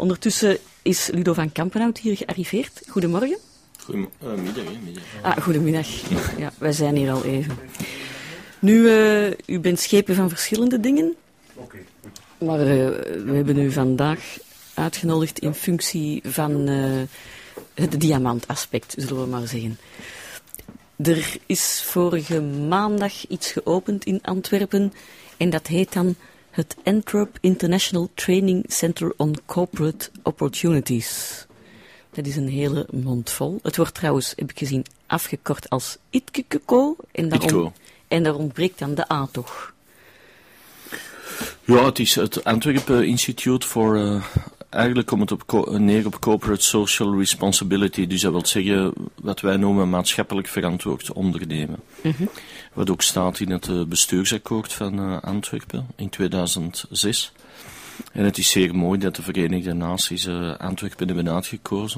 Ondertussen is Ludo van Kampenhout hier gearriveerd. Goedemorgen. Goedemiddag. Goedemiddag. Ja, wij zijn hier al even. Nu, u bent schepen van verschillende dingen. Oké, goed. Maar we hebben u vandaag uitgenodigd in functie van het diamantaspect, zullen we maar zeggen. Er is vorige maandag iets geopend in Antwerpen en dat heet dan het Antwerp International Training Center on Corporate Opportunities. Dat is een hele mond vol. Het wordt trouwens, heb ik gezien, afgekort als ITKECO en daar ontbreekt dan de A toch? Ja, het is het Antwerpen Institute voor... Eigenlijk komt het neer op Corporate Social Responsibility. Dus dat wil zeggen wat wij noemen maatschappelijk verantwoord ondernemen. Mm-hmm. Wat ook staat in het bestuursakkoord van Antwerpen in 2006. En het is zeer mooi dat de Verenigde Naties Antwerpen hebben uitgekozen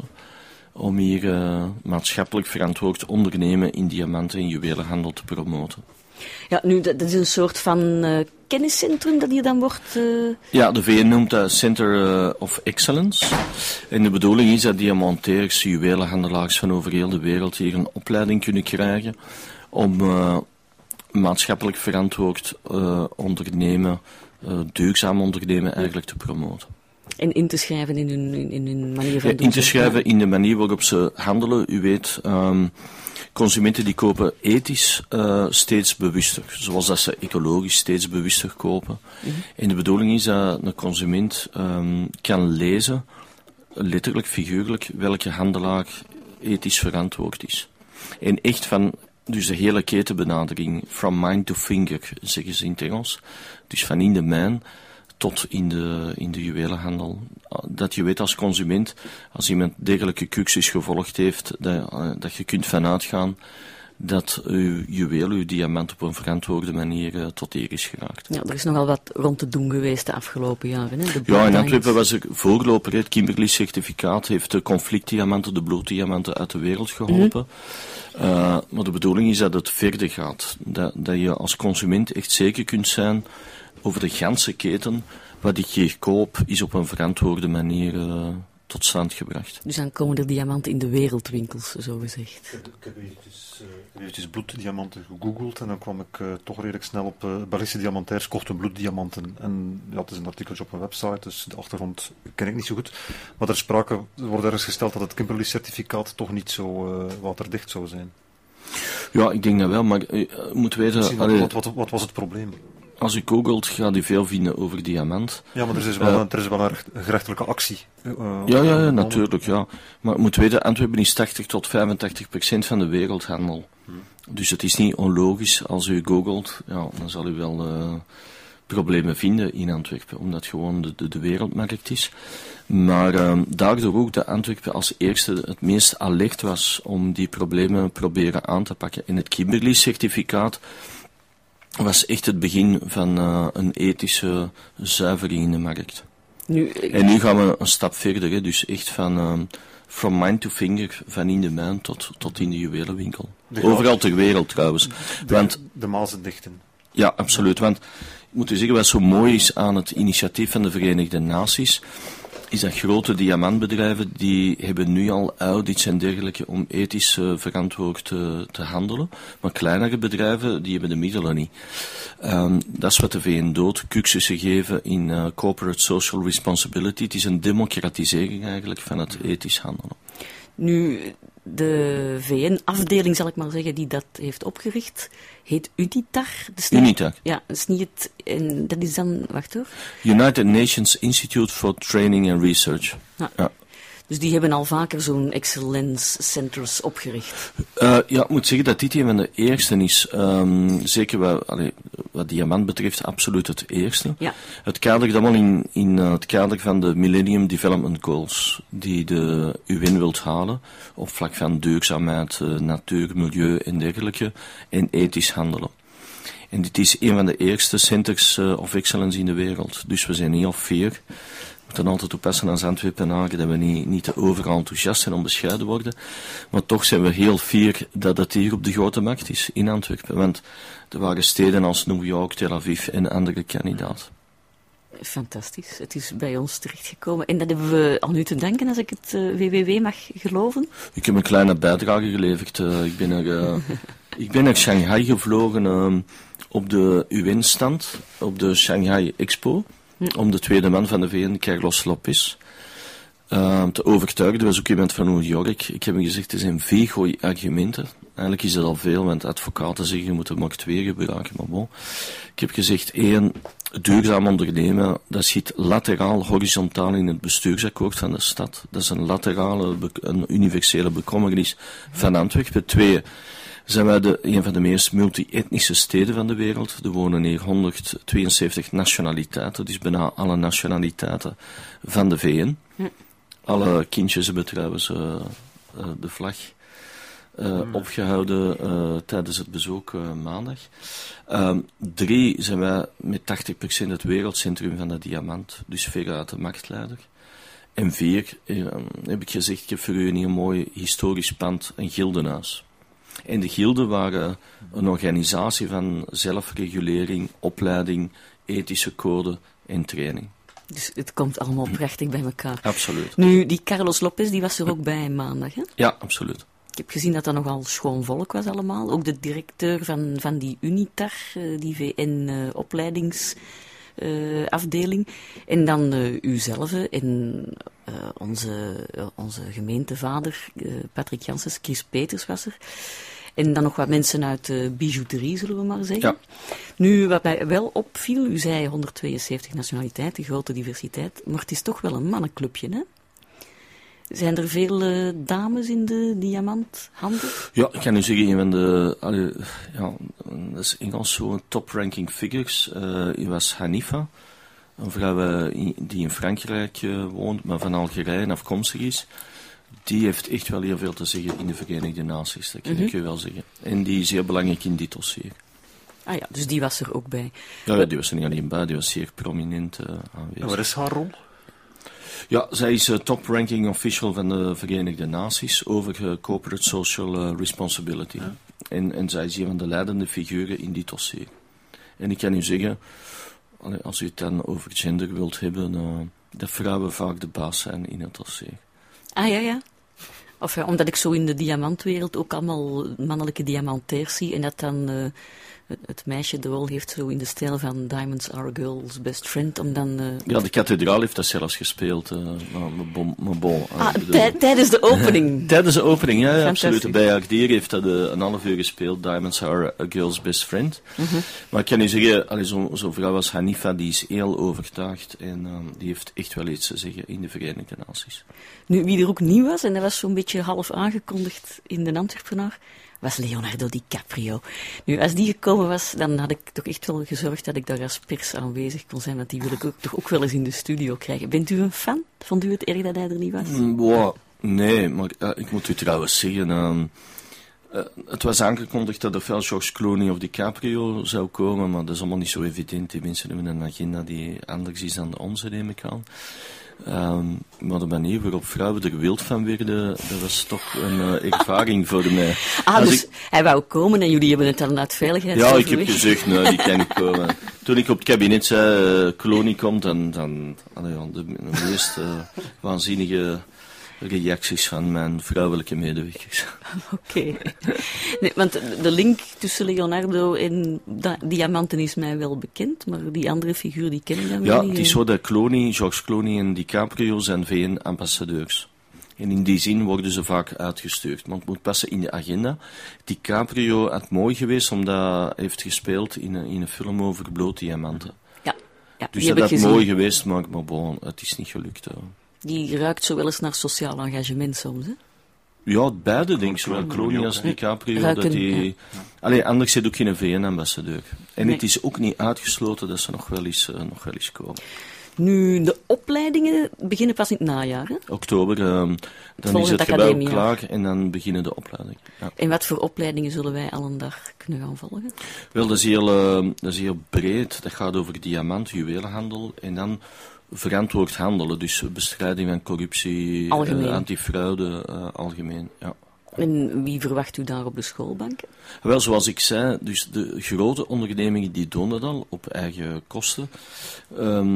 om hier maatschappelijk verantwoord ondernemen in diamanten- en juwelenhandel te promoten. Ja, nu, dat is een soort van kenniscentrum dat hier dan wordt... Ja, de VN noemt dat Center of Excellence. En de bedoeling is dat diamanteurs, juwelenhandelaars van over heel de wereld hier een opleiding kunnen krijgen om maatschappelijk verantwoord ondernemen, duurzaam ondernemen eigenlijk te promoten. En in te schrijven in hun manier van doen. In te schrijven in de manier waarop ze handelen. U weet... consumenten die kopen ethisch steeds bewuster, zoals dat ze ecologisch steeds bewuster kopen. Mm-hmm. En de bedoeling is dat een consument kan lezen, letterlijk, figuurlijk, welke handelaar ethisch verantwoord is. En echt van, dus de hele ketenbenadering, from mine to finger, zeggen ze in het Engels. Dus van in de mijn tot in de juwelenhandel. Dat je weet als consument, als iemand dergelijke cursus gevolgd heeft, dat je kunt vanuit gaan dat uw juweel, uw diamant op een verantwoorde manier tot eer is geraakt. Ja, er is nogal wat rond te doen geweest de afgelopen jaren. Hè? Ja, in Antwerpen was er voorloper. Het Kimberley-certificaat heeft de conflictdiamanten, de bloeddiamanten uit de wereld geholpen. Mm-hmm. Maar de bedoeling is dat het verder gaat. Dat je als consument echt zeker kunt zijn over de ganse keten, wat ik hier koop, is op een verantwoorde manier tot stand gebracht. Dus dan komen er diamanten in de wereldwinkels, zo gezegd. Ik heb eventjes bloeddiamanten gegoogeld en dan kwam ik toch redelijk snel op Belgische diamantairs kochten bloeddiamanten. En ja, het is een artikeltje op een website, dus de achtergrond ken ik niet zo goed. Maar er wordt ergens gesteld dat het Kimberley-certificaat toch niet zo waterdicht zou zijn. Ja, ik denk dat wel, maar je moet weten... Wat was het probleem? Als u googelt, gaat u veel vinden over diamant. Ja, maar er is wel een gerechtelijke actie. Ja, natuurlijk, ja. Maar je moet weten, Antwerpen is 80 tot 85% van de wereldhandel. Dus het is niet onlogisch, als u googelt, ja, dan zal u wel problemen vinden in Antwerpen, omdat gewoon de wereldmarkt is. Maar daardoor ook dat Antwerpen als eerste het meest alert was om die problemen proberen aan te pakken. En het Kimberley-certificaat was echt het begin van een ethische zuivering in de markt. En nu gaan we een stap verder, hè, dus echt van from mine to finger, van in de mijn tot in de juwelenwinkel. Overal ter wereld trouwens. De mazen dichten. Ja, absoluut. Want ik moet u zeggen, wat zo mooi is aan het initiatief van de Verenigde Naties, is dat grote diamantbedrijven, die hebben nu al audits en dergelijke om ethisch verantwoord te handelen. Maar kleinere bedrijven, die hebben de middelen niet. Dat is wat de VN doet, cursussen geven in Corporate Social Responsibility. Het is een democratisering eigenlijk van het ethisch handelen. Nu, de VN-afdeling, zal ik maar zeggen, die dat heeft opgericht, heet UNITAR. UNITAR. Ja, dat is niet het... En dat is dan... Wacht hoor. United Nations Institute for Training and Research. Ja. Dus die hebben al vaker zo'n excellence centers opgericht. Ja, ik moet zeggen dat dit een van de eerste is. Zeker wat diamant betreft, absoluut het eerste. Ja. Het kadert allemaal in het kader van de Millennium Development Goals, die de UN wilt halen, op vlak van duurzaamheid, natuur, milieu en dergelijke, en ethisch handelen. En dit is een van de eerste centers of excellence in de wereld. Dus we zijn heel fier. We moeten altijd oppassen als Antwerpenaren dat we niet te overal enthousiast zijn om bescheiden worden. Maar toch zijn we heel fier dat het hier op de grote markt is, in Antwerpen. Want er waren steden als New York, Tel Aviv en andere kandidaten. Fantastisch. Het is bij ons terechtgekomen. En dat hebben we aan u te danken, als ik het WWW mag geloven. Ik heb een kleine bijdrage geleverd. Ik ben naar Shanghai gevlogen op de UN-stand, op de Shanghai Expo, om de tweede man van de VN, Carlos Lopez, te overtuigen. Er was ook iemand van New York. Ik heb hem gezegd, er zijn 4 goede argumenten. Eigenlijk is dat al veel, want advocaten zeggen, je moet er maar 2 gebruiken. Maar bon. Ik heb gezegd, 1, duurzaam ondernemen, dat zit lateraal, horizontaal in het bestuursakkoord van de stad. Dat is een universele bekommernis van Antwerpen. 2, zijn wij een van de meest multi-etnische steden van de wereld. Er wonen hier 172 nationaliteiten, dus bijna alle nationaliteiten van de VN. Alle kindjes hebben trouwens de vlag opgehouden tijdens het bezoek maandag. 3, zijn wij met 80% het wereldcentrum van de diamant, dus veruit de marktleider. En 4, heb ik gezegd, ik heb voor u een heel mooi historisch pand, een gildenhuis. En de gilden waren een organisatie van zelfregulering, opleiding, ethische code en training. Dus het komt allemaal prachtig bij elkaar. Absoluut. Nu, die Carlos Lopez, die was er ook bij maandag, hè? Ja, absoluut. Ik heb gezien dat dat nogal schoon volk was allemaal. Ook de directeur van die UNITAR, die VN-opleidingsafdeling. En dan uzelf en onze gemeentevader, Patrick Janssens, Chris Peters was er. En dan nog wat mensen uit de bijouterie, zullen we maar zeggen. Ja. Nu, wat mij wel opviel, u zei 172 nationaliteiten, grote diversiteit, maar het is toch wel een mannenclubje, hè? Zijn er veel dames in de diamanthandel? Ja, ik kan u zeggen, een van de, dat is Engels zo'n top-ranking figures. Die was Hanifa, een vrouw die in Frankrijk woont, maar van Algerije afkomstig is. Die heeft echt wel heel veel te zeggen in de Verenigde Naties, dat kan ik u wel zeggen. En die is heel belangrijk in dit dossier. Ah ja, dus die was er ook bij. Ja, die was er niet alleen bij, die was zeer prominent aanwezig. En wat is haar rol? Ja, zij is top-ranking official van de Verenigde Naties over corporate social responsibility. Ja. En zij is een van de leidende figuren in dit dossier. En ik kan u zeggen, als u het dan over gender wilt hebben, dat vrouwen vaak de baas zijn in het dossier. Ah, ja. Of ja, omdat ik zo in de diamantwereld ook allemaal mannelijke diamantairs zie en dat dan het meisje de rol heeft zo in de stijl van Diamonds Are a Girl's Best Friend, om dan... Ja, de kathedraal heeft dat zelfs gespeeld, maar bon. Tijdens de opening? Tijdens de opening, ja, absoluut. Bij Agdir heeft dat een half uur gespeeld, Diamonds Are a Girl's Best Friend. Maar ik kan u zeggen, zo'n vrouw als Hanifa, die is heel overtuigd en die heeft echt wel iets te zeggen in de Verenigde Naties. Nu, wie er ook nieuw was, en dat was zo'n beetje half aangekondigd in de Antwerpenaar, was Leonardo DiCaprio. Nu, als die gekomen was, dan had ik toch echt wel gezorgd dat ik daar als pers aanwezig kon zijn, want die wil ik toch ook wel eens in de studio krijgen. Bent u een fan? Vond u het erg dat hij er niet was? Nee, maar ik moet u trouwens zeggen, het was aangekondigd dat er veel George Clooney of DiCaprio zou komen, maar dat is allemaal niet zo evident. Die mensen hebben een agenda die anders is dan de onze, neem ik aan. Maar de manier waarop vrouwen er wild van werden, dat was toch een ervaring voor mij. Dus hij wou komen en jullie hebben het dan uit veiligheid. Ja, ik heb gezegd, nee, die kan niet komen. Toen ik op het kabinet zei, Clooney komt, dan de meest waanzinnige reacties van mijn vrouwelijke medewerkers. Oké. Nee, want de link tussen Leonardo en diamanten is mij wel bekend, maar die andere figuur die ken ik dan wel niet. Ja, het is zo dat George Clooney en DiCaprio zijn VN-ambassadeurs. En in die zin worden ze vaak uitgestuurd. Maar het moet passen in de agenda. DiCaprio had mooi geweest, omdat hij heeft gespeeld in een film over blootdiamanten. Ja, dus dat had mooi geweest, maar bon, het is niet gelukt. Die ruikt zo wel eens naar sociaal engagement soms, hè? Ja, beide denk ik, zowel Clooney als DiCaprio. Anders zit ook geen VN-ambassadeur. En het is ook niet uitgesloten dat ze nog wel eens komen. Nu, de opleidingen beginnen pas in het najaar, hè? Oktober, dan is het gebouw klaar en dan beginnen de opleidingen. Ja. En wat voor opleidingen zullen wij al een dag kunnen gaan volgen? Wel, dat is heel breed. Dat gaat over diamant, juwelenhandel en dan verantwoord handelen. Dus bestrijding van corruptie, antifraude, algemeen. Ja. En wie verwacht u daar op de schoolbanken? Wel, zoals ik zei, dus de grote ondernemingen die doen dat al op eigen kosten.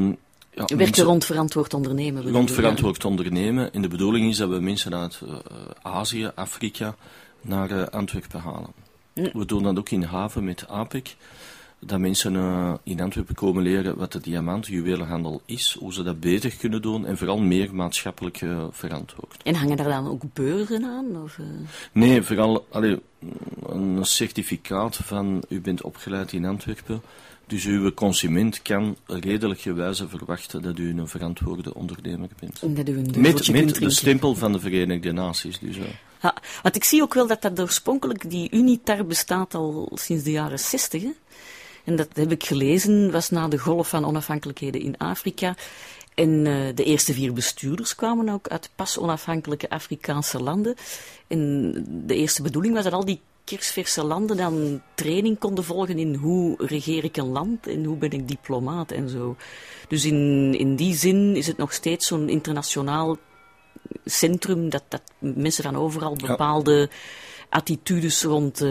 Werken rond verantwoord ondernemen. Rond verantwoord ondernemen. En de bedoeling is dat we mensen uit Azië, Afrika, naar Antwerpen halen. We doen dat ook in haven met APEC. Dat mensen in Antwerpen komen leren wat de diamant-juwelenhandel is, hoe ze dat beter kunnen doen en vooral meer maatschappelijk verantwoord. En hangen daar dan ook beurzen aan? Of? Nee, vooral een certificaat van u bent opgeleid in Antwerpen. Dus uw consument kan redelijk gewijze verwachten dat u een verantwoorde ondernemer bent. En dat u een met de stempel van de Verenigde Naties. Dus, ja, want ik zie ook wel dat oorspronkelijk die UNITAR bestaat al sinds de jaren 60. Hè? En dat heb ik gelezen, was na de golf van onafhankelijkheden in Afrika. En de eerste 4 bestuurders kwamen ook uit pas onafhankelijke Afrikaanse landen. En de eerste bedoeling was dat al die kersverse landen dan training konden volgen in hoe regeer ik een land en hoe ben ik diplomaat en zo. Dus in die zin is het nog steeds zo'n internationaal centrum dat mensen van overal bepaalde attitudes rond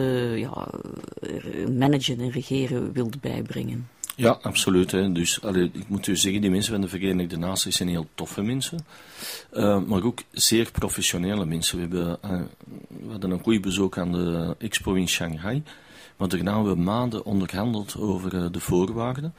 managen en regeren wilde bijbrengen. Ja, absoluut. Hè. Dus ik moet u zeggen, die mensen van de Verenigde Naties zijn heel toffe mensen. Maar ook zeer professionele mensen. We hadden een goed bezoek aan de expo in Shanghai. Maar daarna hebben we maanden onderhandeld over de voorwaarden.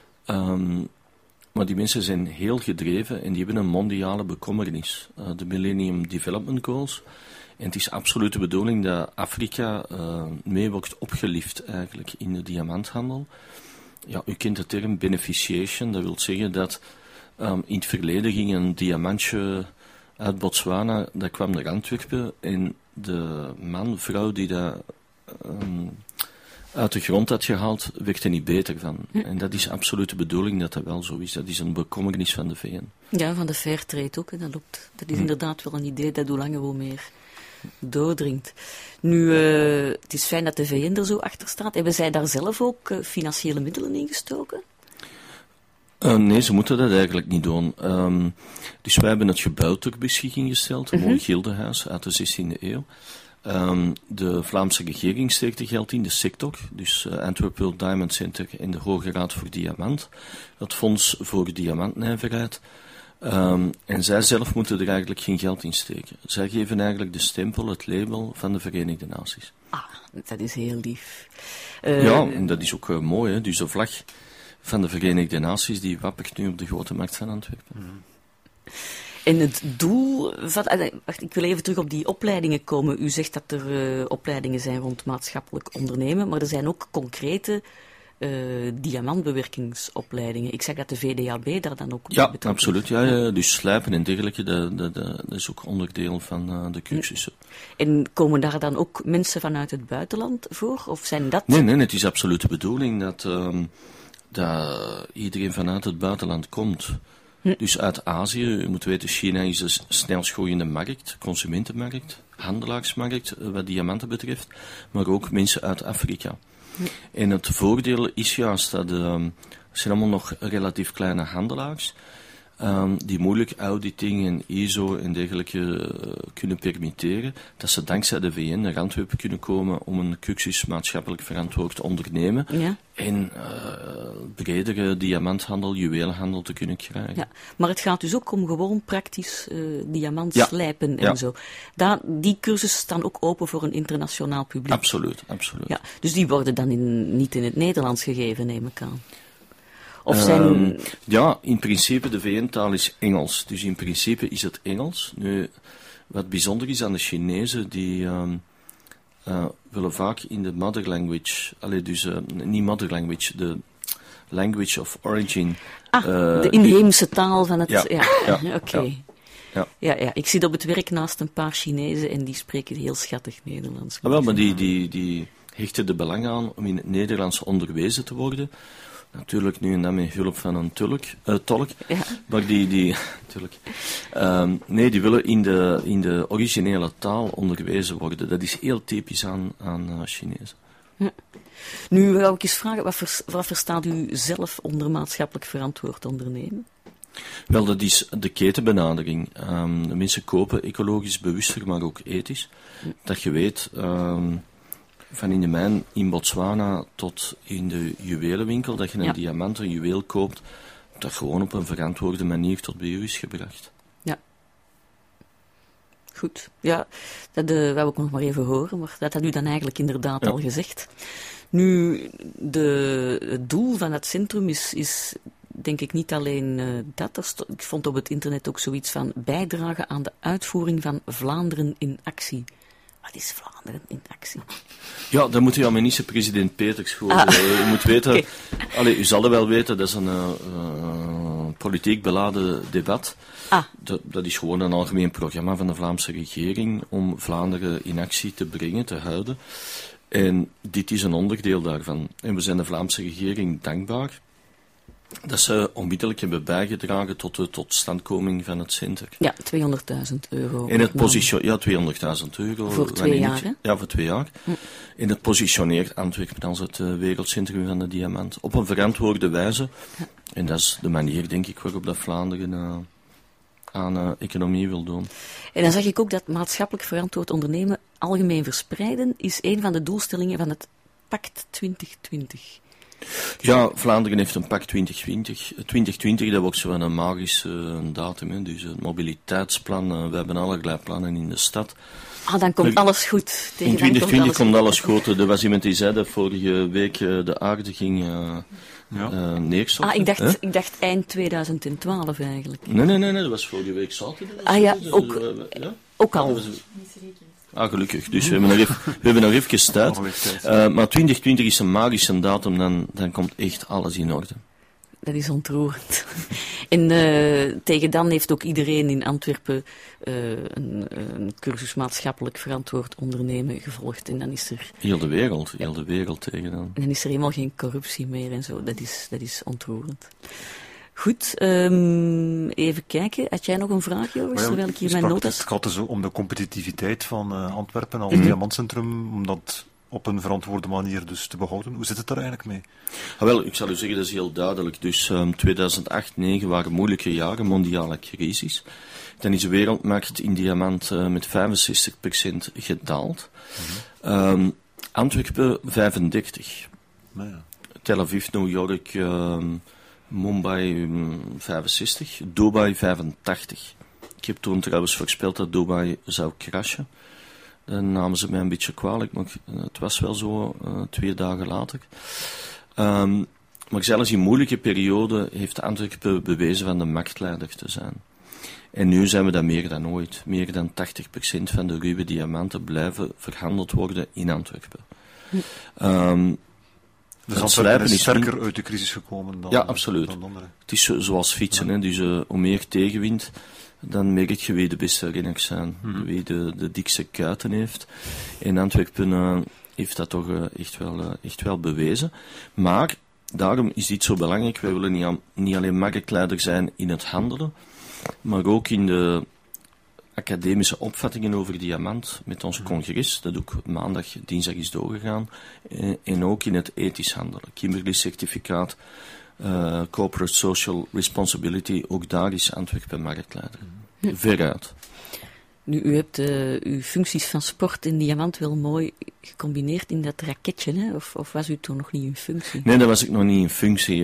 Maar die mensen zijn heel gedreven en die hebben een mondiale bekommernis. De Millennium Development Goals. En het is absoluut de bedoeling dat Afrika mee wordt opgelift eigenlijk in de diamanthandel. Ja, u kent de term beneficiation. Dat wil zeggen dat in het verleden ging een diamantje uit Botswana, dat kwam naar Antwerpen en de man, vrouw die dat uit de grond had gehaald, werd er niet beter van. En dat is absoluut de bedoeling dat dat wel zo is. Dat is een bekommernis van de VN. Ja, van de Fairtrade ook. Dat loopt. Dat is inderdaad wel een idee dat hoe langer hoe meer doordringt. Nu, het is fijn dat de VN er zo achter staat. Hebben zij daar zelf ook financiële middelen in gestoken? Nee, ze moeten dat eigenlijk niet doen. Dus wij hebben het gebouw ter beschikking gesteld, een mooi gildenhuis uit de 16e eeuw. De Vlaamse regering steekt er geld in, de sector, dus Antwerp World Diamond Center en de Hoge Raad voor Diamant, het Fonds voor Diamantnijverheid. En zij zelf moeten er eigenlijk geen geld in steken. Zij geven eigenlijk de stempel, het label van de Verenigde Naties. Ah, dat is heel lief. Ja, en dat is ook mooi, hè? Dus de vlag van de Verenigde Naties, die wappert nu op de grote markt van Antwerpen. En het doel van... Wacht, ik wil even terug op die opleidingen komen. U zegt dat er opleidingen zijn rond maatschappelijk ondernemen, maar er zijn ook concrete diamantbewerkingsopleidingen. Ik zeg dat de VDAB daar dan ook ja, absoluut. Ja, dus slijpen en dergelijke, dat is ook onderdeel van de cursussen. En komen daar dan ook mensen vanuit het buitenland voor? Of zijn dat... Nee, het is absoluut de bedoeling dat iedereen vanuit het buitenland komt. Dus uit Azië, u moet weten, China is de snelst groeiende markt, consumentenmarkt, handelaarsmarkt, wat diamanten betreft, maar ook mensen uit Afrika. En het voordeel is juist dat het zijn allemaal nog relatief kleine handelaars, die moeilijk auditing en ISO en dergelijke kunnen permitteren, dat ze dankzij de VN naar Antwerpen kunnen komen om een cursus maatschappelijk verantwoord te ondernemen en bredere diamanthandel, juweelhandel te kunnen krijgen. Ja, maar het gaat dus ook om gewoon praktisch diamant slijpen en zo. Die cursussen staan ook open voor een internationaal publiek. Absoluut. Ja, dus die worden dan niet in het Nederlands gegeven, neem ik aan. Of zijn... Ja, in principe, de VN-taal is Engels. Dus in principe is het Engels. Nu, wat bijzonder is aan de Chinezen, die willen vaak in de mother language, niet mother language, de language of origin. De inheemse taal van het... Oké. Ja, ik zit op het werk naast een paar Chinezen en die spreken heel schattig Nederlands. Wel, maar die hechten er belang aan om in het Nederlands onderwezen te worden. Natuurlijk nu en dan met hulp van een tolk. Ja. Maar die willen in de originele taal onderwezen worden. Dat is heel typisch aan Chinezen. Ja. Nu wil ik eens vragen, wat verstaat u zelf onder maatschappelijk verantwoord ondernemen? Wel, dat is de ketenbenadering. De mensen kopen ecologisch bewuster, maar ook ethisch. Dat je weet... van in de mijn in Botswana tot in de juwelenwinkel, dat je een diamant, een juweel koopt, dat gewoon op een verantwoorde manier tot bij u is gebracht. Ja. Goed. Ja, dat wou ik nog maar even horen, maar dat had u dan eigenlijk inderdaad al gezegd. Nu, het doel van het centrum is denk ik niet alleen dat. Ik vond op het internet ook zoiets van bijdragen aan de uitvoering van Vlaanderen in actie. Wat is Vlaanderen in actie? Ja, dat moet u aan minister-president Peters gewoon. U moet weten, u zal het wel weten, dat is een politiek beladen debat. Dat is gewoon een algemeen programma van de Vlaamse regering om Vlaanderen in actie te brengen, te houden. En dit is een onderdeel daarvan. En we zijn de Vlaamse regering dankbaar dat ze onmiddellijk hebben bijgedragen tot de totstandkoming van het centrum. Ja, €200.000. En het positioneert, €200.000. Voor 2 jaar, hè? Ja, voor 2 jaar. En het positioneert Antwerpen als het wereldcentrum van de diamant. Op een verantwoorde wijze. Ja. En dat is de manier, denk ik, waarop dat Vlaanderen aan economie wil doen. En dan zag ik ook dat maatschappelijk verantwoord ondernemen algemeen verspreiden is een van de doelstellingen van het Pact 2020. Ja, Vlaanderen heeft een Pact 2020. 2020, dat wordt zo'n een magische datum. Hè. Dus het mobiliteitsplan, we hebben allerlei plannen in de stad. Dan komt alles goed. In 2020 komt alles goed. Er was iemand die zei dat vorige week de aarde ging neerstorten. Ik dacht eind 2012 eigenlijk. Nee, dat was vorige week zaterdag. Ook al. Gelukkig. Dus we hebben nog even tijd. Maar 2020 is een magische datum, dan komt echt alles in orde. Dat is ontroerend. En tegen dan heeft ook iedereen in Antwerpen een cursus maatschappelijk verantwoord ondernemen gevolgd. En dan is er... Heel de wereld tegen dan. En dan is er helemaal geen corruptie meer en zo. Dat is ontroerend. Goed, even kijken. Had jij nog een vraag, Joris, terwijl ik hier mijn notas... Het gaat dus om de competitiviteit van Antwerpen als diamantcentrum, om dat op een verantwoorde manier dus te behouden. Hoe zit het daar eigenlijk mee? Wel, ik zal u zeggen, dat is heel duidelijk. Dus 2008-2009 waren moeilijke jaren, mondiale crisis. Dan is de wereldmarkt in diamant met 65% gedaald. Antwerpen 35%. Tel Aviv, New York... Mumbai 65, Dubai 85. Ik heb toen trouwens voorspeld dat Dubai zou crashen. Dan namen ze mij een beetje kwalijk, maar het was wel zo 2 dagen later. Maar zelfs in moeilijke perioden heeft Antwerpen bewezen van de marktleider te zijn. En nu zijn we dat meer dan ooit. Meer dan 80% van de ruwe diamanten blijven verhandeld worden in Antwerpen. Dus Antwerpen is sterker uit de crisis gekomen dan, absoluut. Dan anderen. Het is zoals fietsen, hè. Dus hoe meer tegenwind, dan merk je wie de beste renners zijn, wie de dikste kuiten heeft. En Antwerpen heeft dat toch echt wel bewezen. Maar daarom is dit zo belangrijk. Wij willen niet alleen marktleider zijn in het handelen, maar ook in de academische opvattingen over diamant met ons congres, dat ook maandag, dinsdag is doorgegaan, en ook in het ethisch handelen. Kimberley-certificaat, Corporate Social Responsibility, ook daar is Antwerpen marktleider. Veruit. Nu, u hebt uw functies van sport en diamant wel mooi gecombineerd in dat raketje, hè? Of was u toen nog niet in functie? Nee, dat was ik nog niet in functie.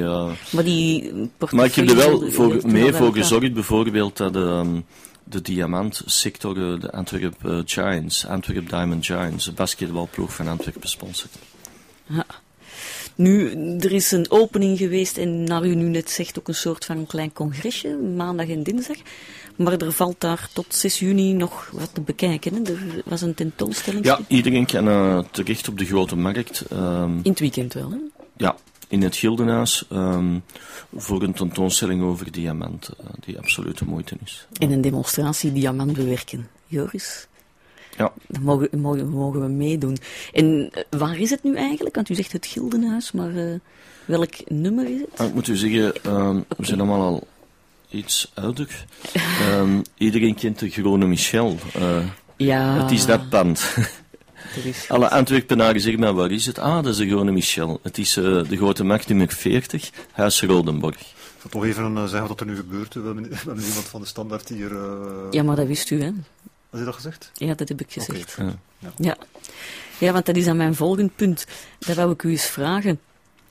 Maar ik heb er wel voor gezorgd, bijvoorbeeld, dat de diamantsector, de Antwerp Giants, Antwerp Diamond Giants, de basketbalploeg van Antwerpen sponsort. Ja. Nu, er is een opening geweest en naar u nu net zegt ook een soort van een klein congresje, maandag en dinsdag. Maar er valt daar tot 6 juni nog wat te bekijken. Hè? Er was een tentoonstelling. Ja, iedereen kan terecht op de grote markt. In het weekend wel, hè? Ja, in het Gildenhuis voor een tentoonstelling over diamant, die absoluut de moeite is. En een demonstratie diamant bewerken. Joris? Ja. Dan mogen we meedoen. En waar is het nu eigenlijk? Want u zegt het Gildenhuis, maar welk nummer is het? Ik moet u zeggen, we zijn allemaal al iets ouder. Iedereen kent de Groene Michel. Ja. Het is dat pand. Alle Antwerpenaren zeggen, maar waar is het? Dat is de Groene Michel. Het is de Grote Markt nummer 40, Huis Rodenborg. Ik zal toch even zeggen wat er nu gebeurt. We hebben iemand van de Standaard hier... Ja, maar dat wist u, hè? Had je dat gezegd? Ja, dat heb ik gezegd. Okay. Ja, want dat is aan mijn volgend punt. Dat wou ik u eens vragen.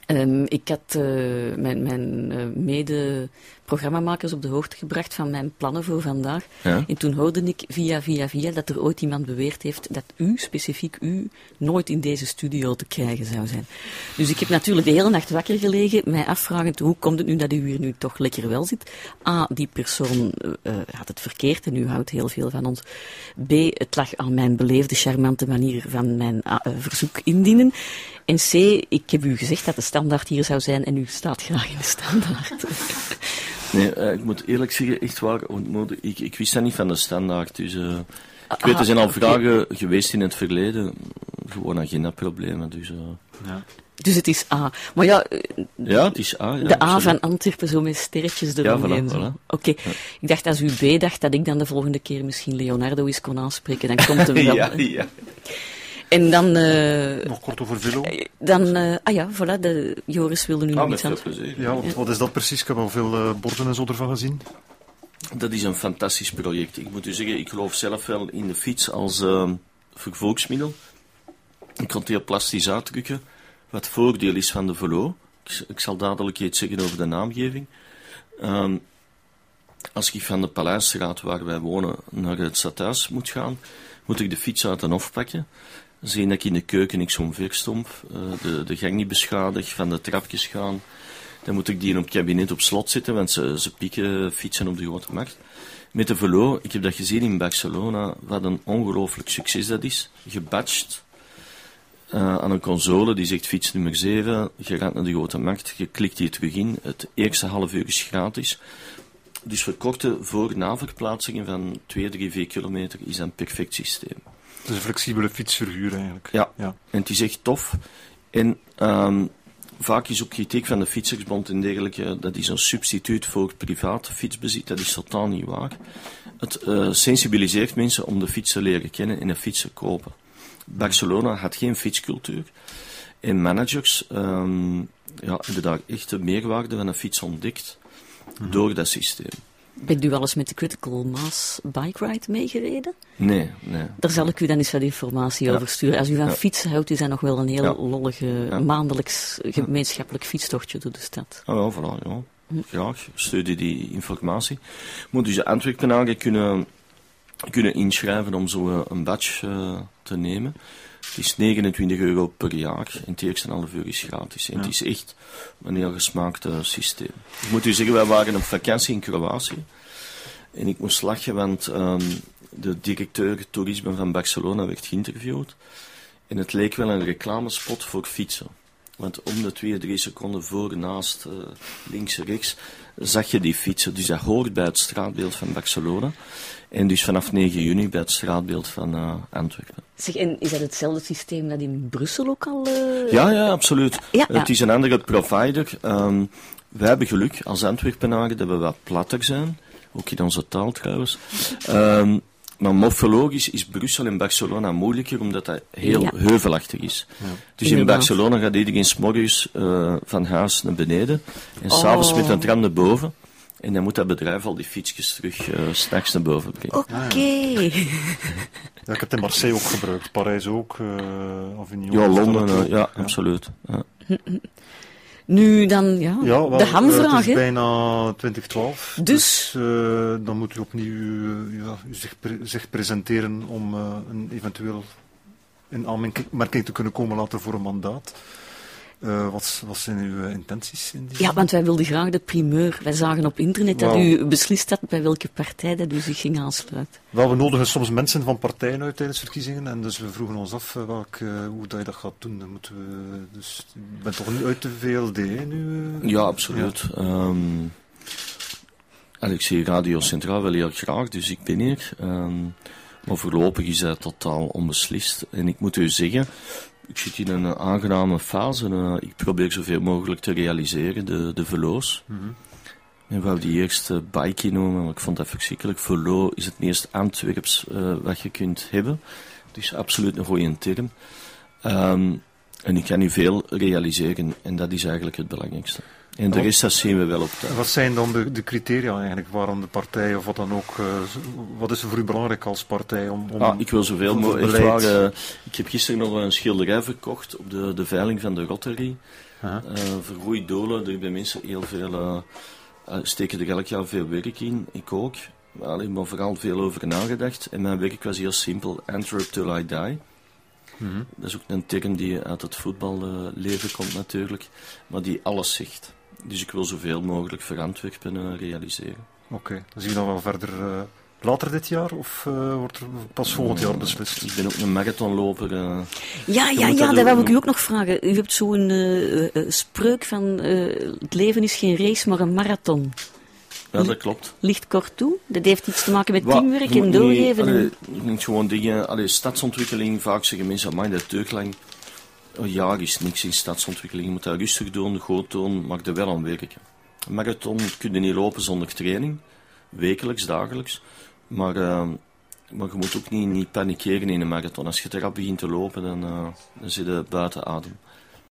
Ik had mijn mede-programmamakers op de hoogte gebracht van mijn plannen voor vandaag. Ja. En toen hoorde ik via dat er ooit iemand beweerd heeft dat specifiek u, nooit in deze studio te krijgen zou zijn. Dus ik heb natuurlijk de hele nacht wakker gelegen, mij afvragend, hoe komt het nu dat u hier nu toch lekker wel zit? A, die persoon had het verkeerd en u houdt heel veel van ons. B, het lag aan mijn beleefde, charmante manier van mijn verzoek indienen. En C, ik heb u gezegd dat de standaard hier zou zijn en u staat graag in de standaard. Nee, ik moet eerlijk zeggen, echt waar, ik wist dat niet van de standaard. Dus, ik weet, er zijn al vragen geweest in het verleden, gewoon agendaproblemen. Dus, Ja. Dus het is A. Maar ja, ja, het is A. Ja, de A absoluut. van Antwerpen, zo met sterretjes eromheen. Ja, voilà. Oké. Ja. Ik dacht, als u B dacht, dat ik dan de volgende keer misschien Leonardo eens kon aanspreken, dan komt hem wel. Ja. En dan... Nog kort over Velo. Voilà, Joris wilde nu nog Met iets veel aan. plezier. Ja, wat is dat precies? Ik heb al veel borden en zo ervan gezien. Dat is een fantastisch project. Ik moet u zeggen, ik geloof zelf wel in de fiets als vervolksmiddel. Ik kan het heel plastisch uitdrukken. Wat het voordeel is van de Velo. Ik zal dadelijk iets zeggen over de naamgeving. Als ik van de Paleisstraat, waar wij wonen, naar het stadhuis moet gaan, moet ik de fiets uit een hof pakken. Zien dat ik in de keuken niks omverstomp, de gang niet beschadig, van de trapjes gaan. Dan moet ik die in op het kabinet op slot zetten, want ze pieken fietsen op de grote markt. Met de Velo, ik heb dat gezien in Barcelona, wat een ongelooflijk succes dat is. Gebadged aan een console die zegt fiets nummer 7, je gaat naar de grote markt, je klikt die terug in, het eerste half uur is gratis. Dus voor korte voor-na-verplaatsingen van 2, 3, 4 kilometer is dat een perfect systeem. Het is een flexibele fietsverhuur eigenlijk. Ja, en het is echt tof. En vaak is ook kritiek van de Fietsersbond en dergelijke, dat is een substituut voor privaat fietsbezit. Dat is totaal niet waar. Het sensibiliseert mensen om de fiets te leren kennen en een fiets te kopen. Barcelona had geen fietscultuur. En managers hebben daar echt de meerwaarde van een fiets ontdekt door dat systeem. Bent u wel eens met de Critical Mass Bike Ride meegereden? Nee. Daar zal ik u dan eens wat informatie over sturen. Als u van fietsen houdt, is dat nog wel een heel lollige maandelijks gemeenschappelijk fietstochtje door de stad. Ah, ja, voilà, ja. Graag. Stuur die informatie. Moet dus de Antwerpenaren kunnen inschrijven om zo een badge te nemen. Het is €29 per jaar en het eerste half uur is gratis. En het is echt een heel gesmaakt systeem. Ik moet u zeggen, wij waren op vakantie in Kroatië. En ik moest lachen, want de directeur toerisme van Barcelona werd geïnterviewd. En het leek wel een reclamespot voor fietsen. Want om de 2, 3 seconden voor, naast, links, rechts, zag je die fietsen. Dus dat hoort bij het straatbeeld van Barcelona. En dus vanaf 9 juni bij het straatbeeld van Antwerpen. Zeg, en is dat hetzelfde systeem dat in Brussel ook al... Ja, absoluut. Ja. Het is een andere provider. Wij hebben geluk als Antwerpenaren dat we wat platter zijn. Ook in onze taal trouwens. Maar morfologisch is Brussel en Barcelona moeilijker, omdat dat heel heuvelachtig is. Ja. Dus in Barcelona gaat iedereen 's morgens van huis naar beneden en 's avonds met een tram naar boven. En dan moet dat bedrijf al die fietsjes terug 's nachts naar boven brengen. Oké. Ja, ik heb het in Marseille ook gebruikt, Parijs ook, Avignon. Ja, Londen, absoluut. Ja. Nu dan, de hamvraag, het is bijna 2012, dus dan moet u opnieuw zich presenteren om een eventueel in aanmerking te kunnen komen later voor een mandaat. Wat zijn uw intenties in die Ja, want wij wilden graag de primeur. Wij zagen op internet dat u beslist had bij welke partij dat u zich ging aansluiten. Wel, we nodigen soms mensen van partijen uit tijdens verkiezingen en dus we vroegen ons af hoe dat je dat gaat doen. Dan moeten we, dus, je bent toch niet uit de VLD nu? Ja, absoluut. Ik zie Radio Centraal wel heel graag, dus ik ben hier. Maar voorlopig is dat totaal onbeslist. En ik moet u zeggen, ik zit in een aangename fase. Ik probeer zoveel mogelijk te realiseren, de Velo's. En wou die eerste bike noemen, want ik vond dat verschrikkelijk. Velo is het meest Antwerps wat je kunt hebben. Dus absoluut een goede term. En ik kan nu veel realiseren en dat is eigenlijk het belangrijkste. En de rest, dat zien we wel op tijd. Wat zijn dan de criteria eigenlijk waarom de partij, of wat dan ook, wat is er voor u belangrijk als partij? Ik wil zoveel mogelijk. Ik heb gisteren nog een schilderij verkocht op de veiling van de Rotary. Voor goede doelen, er bij mensen heel veel, steken er elk jaar veel werk in, ik ook. Maar vooral veel over nagedacht. En mijn werk was heel simpel, Antwerp till I die. Dat is ook een term die uit het voetballeven komt natuurlijk, maar die alles zegt. Dus ik wil zoveel mogelijk voor Antwerpen realiseren. Oké, dan zien we dan wel verder later dit jaar, of wordt er pas volgend jaar beslist? Ik ben ook een marathonloper. Dat wou ik u ook nog vragen. U hebt zo'n spreuk van het leven is geen race, maar een marathon. Ja, dat klopt. Ligt kort toe. Dat heeft iets te maken met teamwerk en doorgeven. Niet gewoon dingen. Stadsontwikkeling, vaak zeggen mensen, amai, dat duurt lang. Een jaar is niks in stadsontwikkeling. Je moet dat rustig doen, goed doen, maar er wel aan werken. Een marathon kun je niet lopen zonder training. Wekelijks, dagelijks. Maar je moet ook niet panikeren in een marathon. Als je te rap begint te lopen, dan zit je buiten adem.